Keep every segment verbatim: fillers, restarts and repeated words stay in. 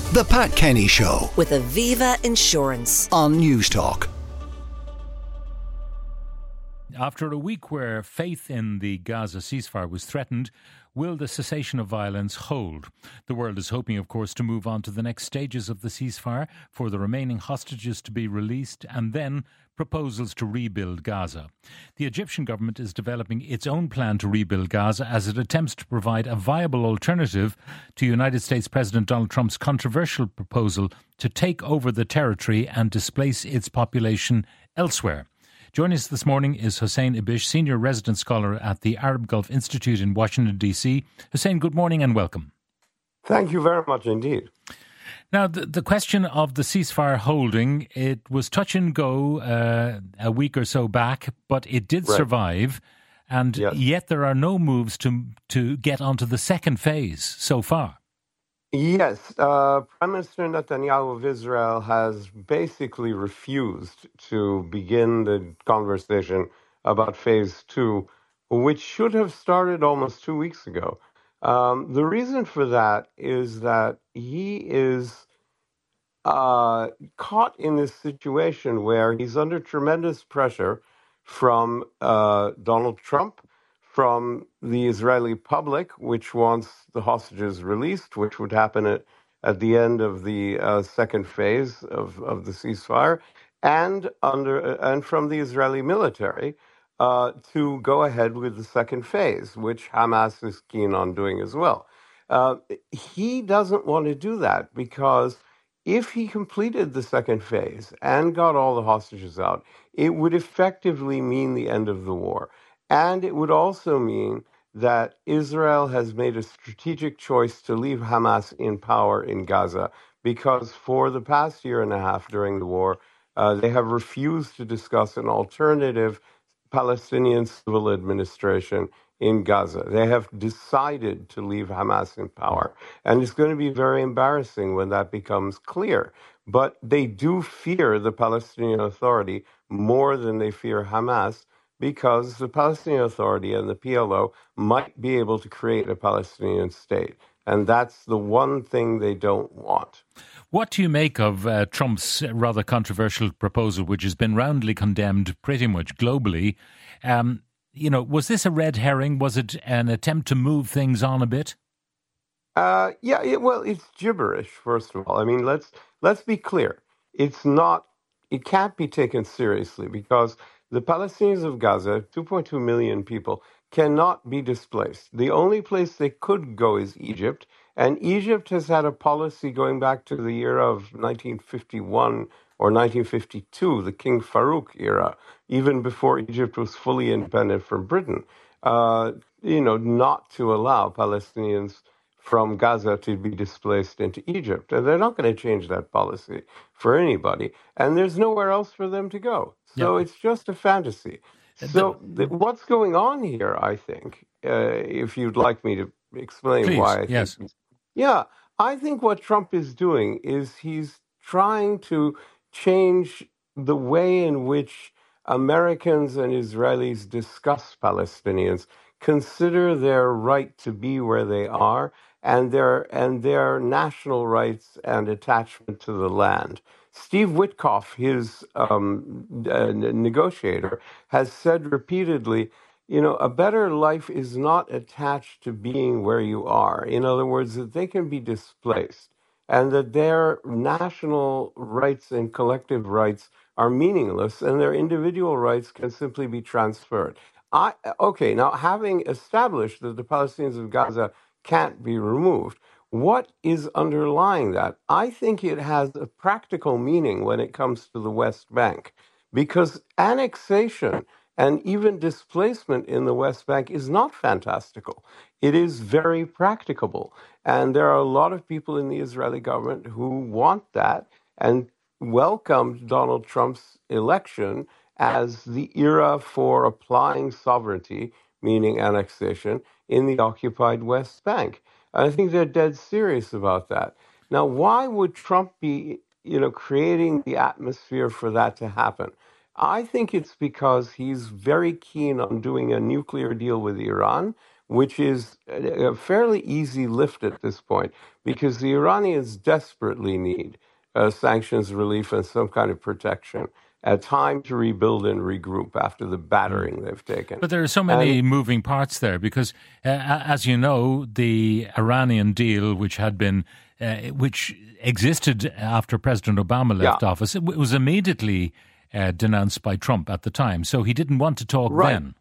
The Pat Kenny Show with Aviva Insurance on Newstalk. After a week where faith in the Gaza ceasefire was threatened, will the cessation of violence hold? The world is hoping, of course, to move on to the next stages of the ceasefire, for the remaining hostages to be released, and then proposals to rebuild Gaza. The Egyptian government is developing its own plan to rebuild Gaza as it attempts to provide a viable alternative to United States President Donald Trump's controversial proposal to take over the territory and displace its population elsewhere. Joining us this morning is Hussein Ibish, Senior Resident Scholar at the Arab Gulf Institute in Washington, D C. Hussein, good morning and welcome. Thank you very much indeed. Now, the, the question of the ceasefire holding, it was touch and go uh, a week or so back, but it did right. survive. And yes. yet there are no moves to to get onto the second phase so far. Yes, uh, Prime Minister Netanyahu of Israel has basically refused to begin the conversation about phase two, which should have started almost two weeks ago. Um, the reason for that is that he is uh, caught in this situation where he's under tremendous pressure from uh, Donald Trump, from the Israeli public, which wants the hostages released, which would happen at, at the end of the uh, second phase of, of the ceasefire, and under and from the Israeli military uh, to go ahead with the second phase, which Hamas is keen on doing as well. Uh, he doesn't want to do that because if he completed the second phase and got all the hostages out, it would effectively mean the end of the war. And it would also mean that Israel has made a strategic choice to leave Hamas in power in Gaza because for the past year and a half during the war, uh, they have refused to discuss an alternative Palestinian civil administration in Gaza. They have decided to leave Hamas in power. And it's going to be very embarrassing when that becomes clear. But they do fear the Palestinian Authority more than they fear Hamas, because the Palestinian Authority and the P L O might be able to create a Palestinian state. And that's the one thing they don't want. What do you make of uh, Trump's rather controversial proposal, which has been roundly condemned pretty much globally? Um, you know, was this a red herring? Was it an attempt to move things on a bit? Uh, yeah, it, well, it's gibberish, first of all. I mean, let's let's be clear. It's not, it can't be taken seriously because the Palestinians of Gaza, two point two million people, cannot be displaced. The only place they could go is Egypt, and Egypt has had a policy going back to the year of nineteen fifty-one or nineteen fifty-two, the King Farouk era, even before Egypt was fully independent from Britain, uh, you know, not to allow Palestinians from Gaza to be displaced into Egypt. And they're not going to change that policy for anybody. And there's nowhere else for them to go. So yep. It's just a fantasy. So the, what's going on here, I think, uh, if you'd like me to explain Please, why. I yes. think, yeah, I think what Trump is doing is he's trying to change the way in which Americans and Israelis discuss Palestinians, consider their right to be where they are, and their and their national rights and attachment to the land. Steve Witkoff, his um, uh, negotiator, has said repeatedly, you know, a better life is not attached to being where you are. In other words, that they can be displaced and that their national rights and collective rights are meaningless and their individual rights can simply be transferred. I, okay, now having established that the Palestinians of Gaza can't be removed, what is underlying that? I think it has a practical meaning when it comes to the West Bank, because annexation and even displacement in the West Bank is not fantastical. It is very practicable. And there are a lot of people in the Israeli government who want that and welcomed Donald Trump's election as the era for applying sovereignty, meaning annexation, in the occupied West Bank. And I think they're dead serious about that. Now, why would Trump be, you know, creating the atmosphere for that to happen? I think it's because he's very keen on doing a nuclear deal with Iran, which is a a fairly easy lift at this point because the Iranians desperately need uh, sanctions relief and some kind of protection, a time to rebuild and regroup after the battering they've taken. But there are so And many moving parts there because, uh, a- as you know, the Iranian deal, which had been, uh, which existed after President Obama left yeah, office, it w- was immediately uh, denounced by Trump at the time. So he didn't want to talk right. then.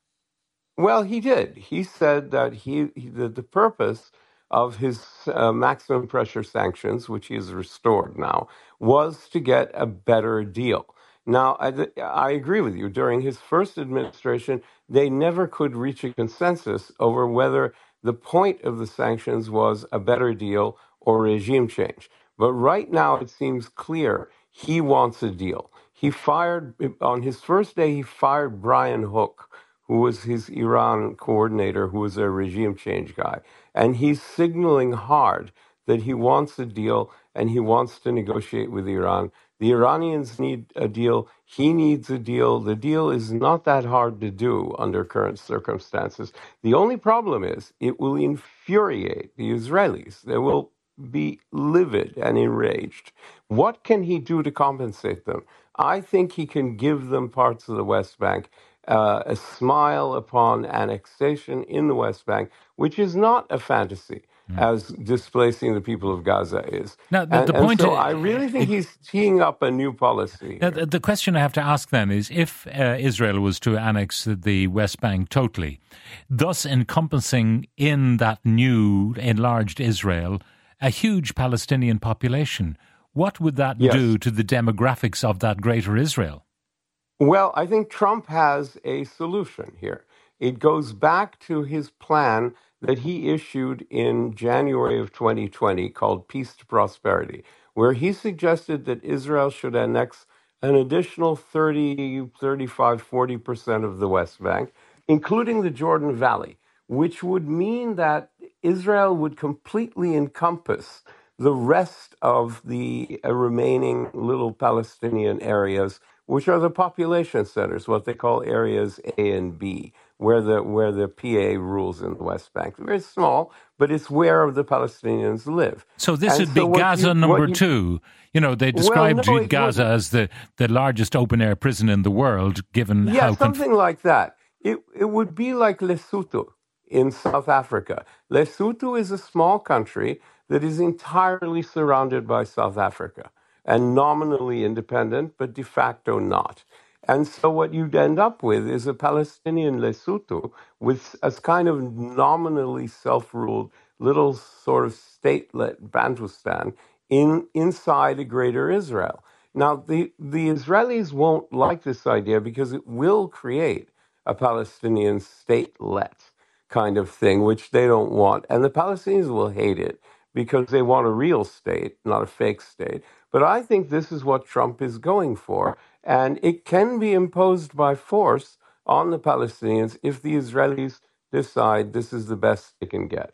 Well, he did. He said that he, he the, the purpose of his uh, maximum pressure sanctions, which he has restored now, was to get a better deal. Now, I, th- I agree with you. During his first administration, they never could reach a consensus over whether the point of the sanctions was a better deal or regime change. But right now, it seems clear he wants a deal. He fired, on his first day, he fired Brian Hook, who was his Iran coordinator, who was a regime change guy. And he's signaling hard that he wants a deal and he wants to negotiate with Iran. The Iranians need a deal. He needs a deal. The deal is not that hard to do under current circumstances. The only problem is it will infuriate the Israelis. They will be livid and enraged. What can he do to compensate them? I think he can give them parts of the West Bank, uh, a smile upon annexation in the West Bank, which is not a fantasy, as displacing the people of Gaza is. Now, the, And, the and point, so uh, I really think it, he's teeing up a new policy now, here. the, the question I have to ask then is if uh, Israel was to annex the West Bank totally, thus encompassing in that new enlarged Israel a huge Palestinian population, what would that Yes. do to the demographics of that greater Israel? Well, I think Trump has a solution here. It goes back to his plan that he issued in January of twenty twenty called Peace to Prosperity, where he suggested that Israel should annex an additional thirty, thirty-five, forty percent of the West Bank, including the Jordan Valley, which would mean that Israel would completely encompass the rest of the uh, remaining little Palestinian areas, which are the population centers, what they call areas A and B, where the where the P A rules in the West Bank. Very small, but it's where the Palestinians live. So this And would be so what Gaza you, number what you, two. You know, they well, described no, it Gaza wouldn't. as the, the largest open-air prison in the world, given Yeah, how... Conf- something like that. It it would be like Lesotho in South Africa. Lesotho is a small country that is entirely surrounded by South Africa and nominally independent, but de facto not. And so what you'd end up with is a Palestinian Lesotho with a kind of nominally self-ruled little sort of statelet Bantustan in inside a greater Israel. Now, the, the Israelis won't like this idea because it will create a Palestinian statelet kind of thing, which they don't want. And the Palestinians will hate it because they want a real state, not a fake state. But I think this is what Trump is going for. And it can be imposed by force on the Palestinians if the Israelis decide this is the best they can get.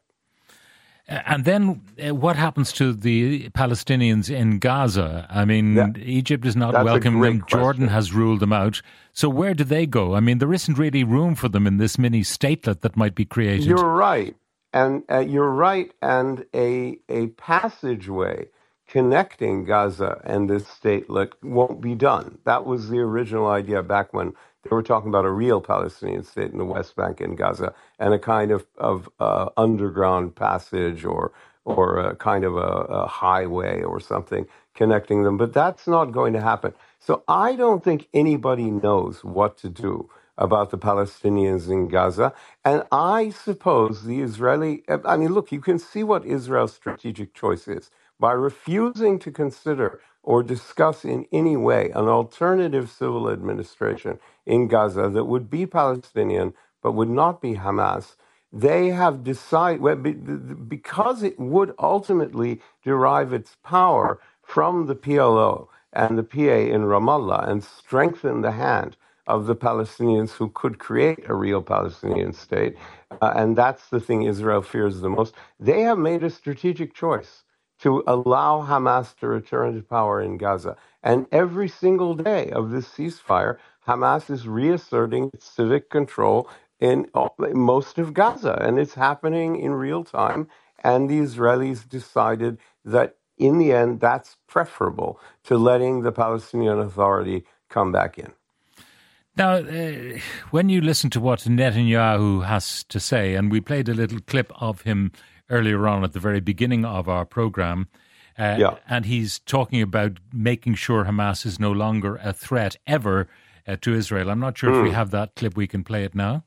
And then uh, what happens to the Palestinians in Gaza? I mean, That, Egypt is not that's a welcoming great them. Jordan question. has ruled them out. So where do they go? I mean, there isn't really room for them in this mini statelet that might be created. You're right. And uh, you're right. And a, a passageway connecting Gaza and this statelet won't be done. That was the original idea back when they were talking about a real Palestinian state in the West Bank and Gaza and a kind of, of uh, underground passage or or a kind of a, a highway or something connecting them. But that's not going to happen. So I don't think anybody knows what to do about the Palestinians in Gaza. And I suppose the Israeli, I mean, look, you can see what Israel's strategic choice is. By refusing to consider or discuss in any way an alternative civil administration in Gaza that would be Palestinian but would not be Hamas, they have decided, well, be- because it would ultimately derive its power from the P L O and the P A in Ramallah and strengthen the hand of the Palestinians who could create a real Palestinian state. Uh, and that's the thing Israel fears the most. They have made a strategic choice to allow Hamas to return to power in Gaza. And every single day of this ceasefire, Hamas is reasserting its civic control in all- most of Gaza, and it's happening in real time. And the Israelis decided that in the end, that's preferable to letting the Palestinian Authority come back in. Now, uh, when you listen to what Netanyahu has to say, and we played a little clip of him earlier on at the very beginning of our program, uh, Yeah. and he's talking about making sure Hamas is no longer a threat ever uh, to Israel. I'm not sure if we have that clip. We can play it now.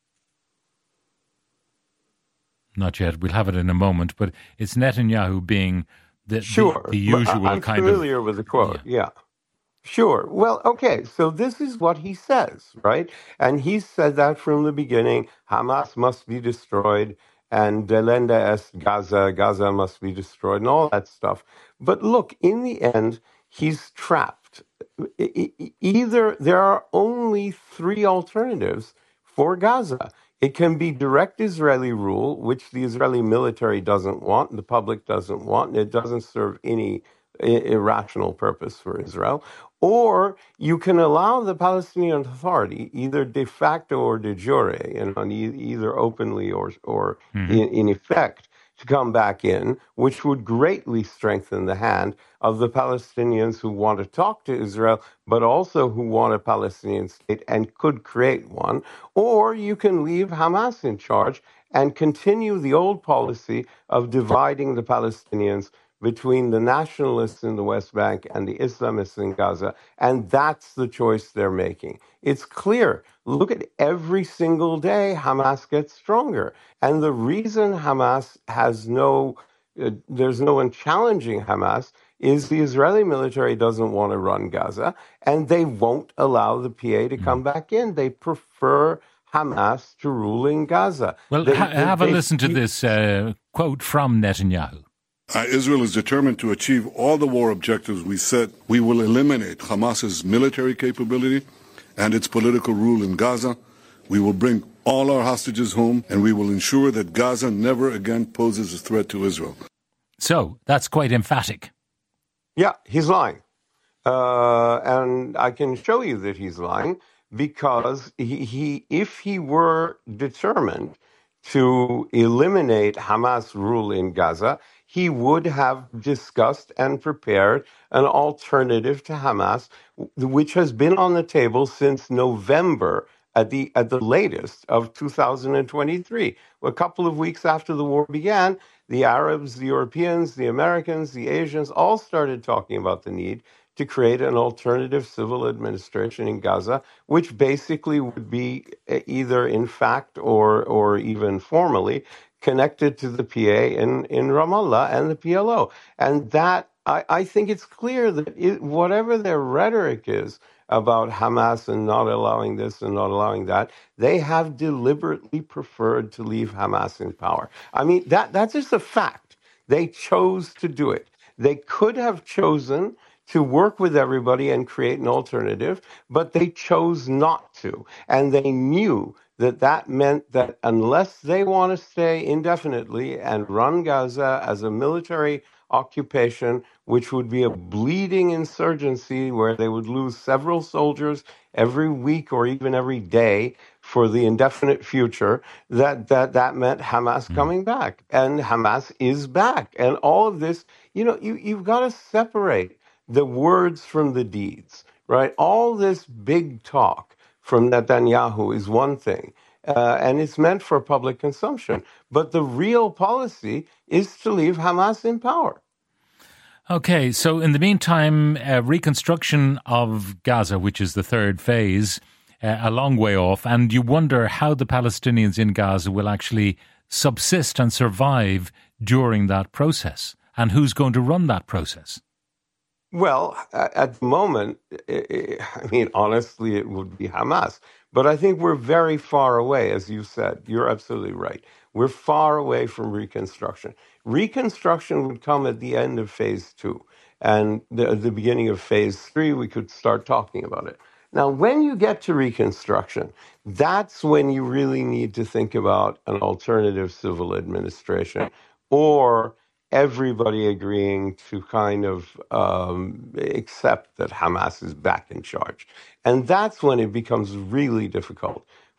Not yet. We'll have it in a moment. But it's Netanyahu being the, Sure. the, the But usual I- I'm kind of... familiar with the quote. Yeah. Sure. Well, okay. So this is what he says, right? And he said that from the beginning. Hamas must be destroyed, and Delenda est Gaza, Gaza must be destroyed, and all that stuff. But look, in the end, he's trapped. E- e- Either there are only three alternatives for Gaza. It can be direct Israeli rule, which the Israeli military doesn't want, the public doesn't want, and it doesn't serve any i- irrational purpose for Israel. Or you can allow the Palestinian Authority, either de facto or de jure, and on e- either openly or, or in, in effect, to come back in, which would greatly strengthen the hand of the Palestinians who want to talk to Israel, but also who want a Palestinian state and could create one. Or you can leave Hamas in charge and continue the old policy of dividing the Palestinians between the nationalists in the West Bank and the Islamists in Gaza. And that's the choice they're making. It's clear. Look at every single day, Hamas gets stronger. And the reason Hamas has no, uh, there's no one challenging Hamas is the Israeli military doesn't want to run Gaza, and they won't allow the P A to come back in. They prefer Hamas to rule in Gaza. Well, They- ha- they- have a they- listen to this uh, quote from Netanyahu. Uh, Israel is determined to achieve all the war objectives we set. We will eliminate Hamas's military capability and its political rule in Gaza. We will bring all our hostages home, and we will ensure that Gaza never again poses a threat to Israel. So that's quite emphatic. Yeah, he's lying. Uh, and I can show you that he's lying because he, he if he were determined to eliminate Hamas rule in Gaza, he would have discussed and prepared an alternative to Hamas, which has been on the table since November at the at the latest of two thousand twenty-three. A couple of weeks after the war began, the Arabs, the Europeans, the Americans, the Asians all started talking about the need to create an alternative civil administration in Gaza, which basically would be either in fact or or even formally connected to the P A in, in Ramallah and the P L O. And that, I, I think it's clear that it, whatever their rhetoric is about Hamas and not allowing this and not allowing that, they have deliberately preferred to leave Hamas in power. I mean, that that's just a fact. They chose to do it. They could have chosen to work with everybody and create an alternative, but they chose not to. And they knew that that meant that unless they want to stay indefinitely and run Gaza as a military occupation, which would be a bleeding insurgency where they would lose several soldiers every week or even every day for the indefinite future, that that, that meant Hamas coming back. And Hamas is back. And all of this, you know, you, you've got to separate the words from the deeds, right? All this big talk from Netanyahu is one thing, uh, and it's meant for public consumption. But the real policy is to leave Hamas in power. Okay, so in the meantime, uh, reconstruction of Gaza, which is the third phase, uh, a long way off, and you wonder how the Palestinians in Gaza will actually subsist and survive during that process, and who's going to run that process. Well, a- at the moment, I I mean, honestly, it would be Hamas. But I think we're very far away, as you said. You're absolutely right. We're far away from reconstruction. Reconstruction would come at the end of phase two. And the, at the beginning of phase three, we could start talking about it. Now, when you get to reconstruction, that's when you really need to think about an alternative civil administration or everybody agreeing to kind of um, accept that Hamas is back in charge. And that's when it becomes really difficult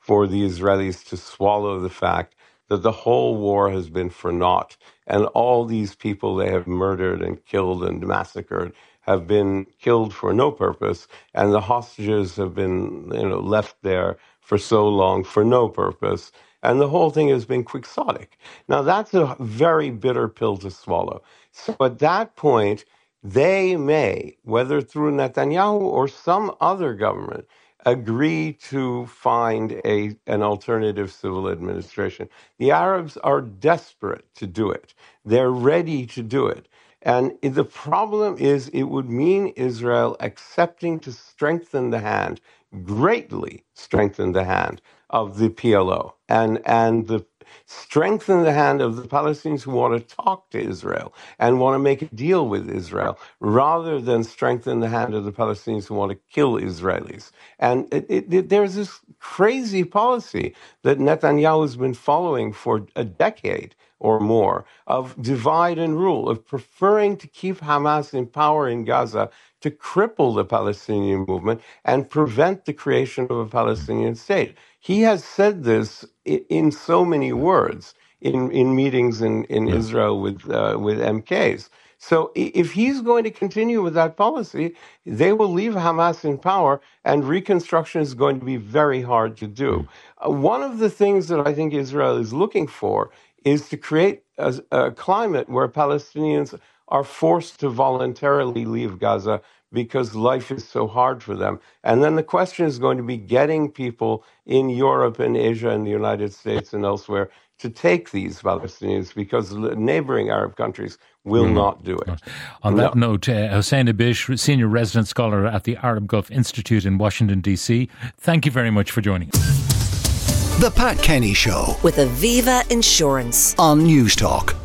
for the Israelis to swallow the fact that the whole war has been for naught, and all these people they have murdered and killed and massacred have been killed for no purpose, and the hostages have been, you know, left there for so long for no purpose, and the whole thing has been quixotic. Now, that's a very bitter pill to swallow. So at that point, they may, whether through Netanyahu or some other government, agree to find a an alternative civil administration. The Arabs are desperate to do it. They're ready to do it. And the problem is it would mean Israel accepting to strengthen the hand, greatly strengthen the hand of the P L O and, and the strengthen the hand of the Palestinians who want to talk to Israel and want to make a deal with Israel, rather than strengthen the hand of the Palestinians who want to kill Israelis. And it, it, it, there's this crazy policy that Netanyahu has been following for a decade or more of divide and rule, of preferring to keep Hamas in power in Gaza to cripple the Palestinian movement and prevent the creation of a Palestinian state. He has said this in so many words in, in meetings in, in yeah. Israel with uh, with M Ks. So if he's going to continue with that policy, they will leave Hamas in power, and reconstruction is going to be very hard to do. Uh, one of the things that I think Israel is looking for is to create a, a climate where Palestinians are forced to voluntarily leave Gaza because life is so hard for them. And then the question is going to be getting people in Europe and Asia and the United States and elsewhere to take these Palestinians, because the neighboring Arab countries will mm. not do it. On no. that note, uh, Hussein Abish, Senior Resident Scholar at the Arab Gulf Institute in Washington, D C, thank you very much for joining us. The Pat Kenny Show with Aviva Insurance on News Talk.